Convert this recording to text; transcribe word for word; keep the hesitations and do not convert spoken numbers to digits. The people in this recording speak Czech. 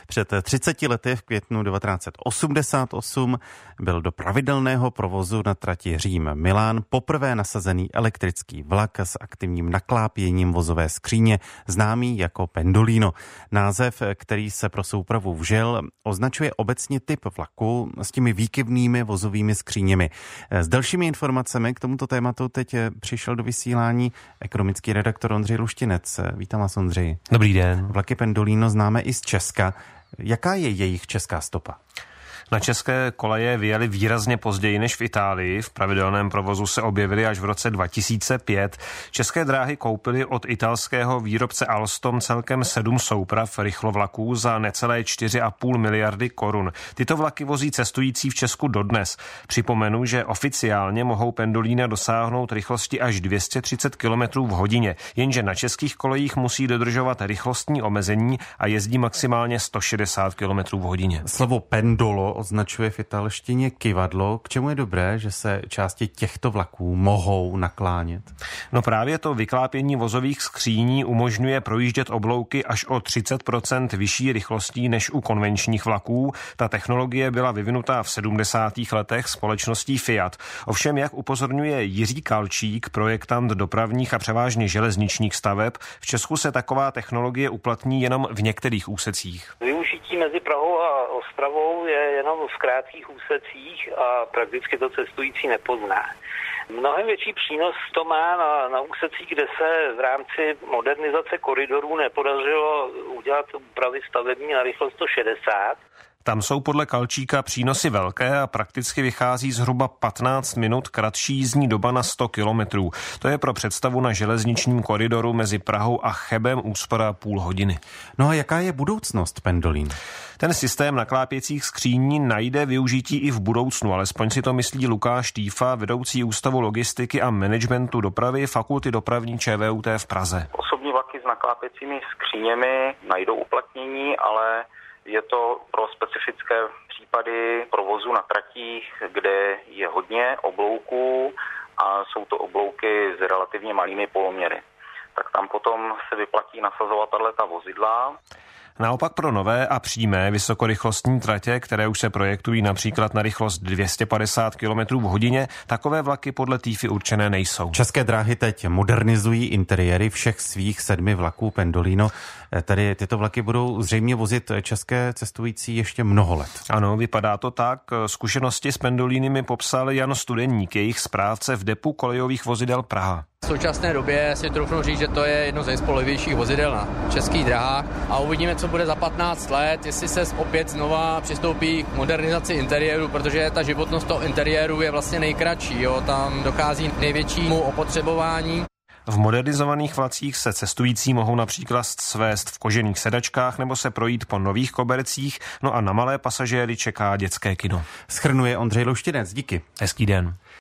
Před třiceti lety v květnu devatenáct set osmdesát osm byl do pravidelného provozu na trati Řím-Milán poprvé nasazený elektrický vlak s aktivním naklápěním vozové skříně, známý jako pendolino. Název, který se pro soupravu vžil, označuje obecně typ vlaku s těmi výkyvnými vozovými skříněmi. S dalšími informacemi k tomuto tématu teď přišel do vysílání ekonomický redaktor Ondřej Luštinec. Vítám vás, Ondřej. Dobrý den. Vlaky pendolino známe i z Česka. Jaká je jejich česká stopa? Na české koleje vyjeli výrazně později než v Itálii. V pravidelném provozu se objevily až v roce dva tisíce pět. České dráhy koupily od italského výrobce Alstom celkem sedm souprav rychlovlaků za necelé čtyři a půl miliardy korun. Tyto vlaky vozí cestující v Česku dodnes. Připomenu, že oficiálně mohou pendolína dosáhnout rychlosti až dvě stě třicet kilometrů v hodině, jenže na českých kolejích musí dodržovat rychlostní omezení a jezdí maximálně sto šedesát kilometrů v hodině. Slovo pendolo označuje v italštině kyvadlo. K čemu je dobré, že se části těchto vlaků mohou naklánět? No právě to vyklápění vozových skříní umožňuje projíždět oblouky až o třicet procent vyšší rychlostí než u konvenčních vlaků. Ta technologie byla vyvinutá v sedmdesátých letech společností Fiat. Ovšem, jak upozorňuje Jiří Kalčík, projektant dopravních a převážně železničních staveb, v Česku se taková technologie uplatní jenom v některých úsecích. Využití mezi Prahou a Ostravou je jenom v krátkých úsecích a prakticky to cestující nepozná. Mnohem větší přínos to má na, na úsecích, kde se v rámci modernizace koridorů nepodařilo udělat úpravy stavební na rychlost sto šedesát. Tam jsou podle Kalčíka přínosy velké a prakticky vychází zhruba patnáct minut kratší jízdní doba na sto kilometrů. To je pro představu na železničním koridoru mezi Prahou a Chebem úspora půl hodiny. No a jaká je budoucnost pendolín? Ten systém naklápěcích skříní najde využití i v budoucnu, alespoň si to myslí Lukáš Týfa, vedoucí Ústavu logistiky a managementu dopravy Fakulty dopravní ČVUT v Praze. Osobní vlaky s naklápěcími skříněmi najdou uplatnění, ale je to pro specifické případy provozu na tratích, kde je hodně oblouků a jsou to oblouky s relativně malými poloměry. Tak tam potom se vyplatí nasazovat tato vozidla. Naopak pro nové a přímé vysokorychlostní tratě, které už se projektují například na rychlost dvě stě padesát kilometrů v hodině, takové vlaky podle Týfy určené nejsou. České dráhy teď modernizují interiéry všech svých sedmi vlaků pendolino. Tedy tyto vlaky budou zřejmě vozit české cestující ještě mnoho let. Ano, vypadá to tak. Zkušenosti s pendolíny popsal Jan Studeník, jejich správce v depu kolejových vozidel Praha. V současné době si troufnu říct, že to je jedno z nejspolehlivějších vozidel na českých dráhách a uvidíme, co bude za patnáct let, jestli se opět znova přistoupí k modernizaci interiéru, protože ta životnost toho interiéru je vlastně nejkratší, jo? Tam dochází k největšímu opotřebování. V modernizovaných vlacích se cestující mohou například svést v kožených sedačkách nebo se projít po nových kobercích, no a na malé pasažéry čeká dětské kino. Shrnuje Ondřej Luštinec, díky. Hezký den.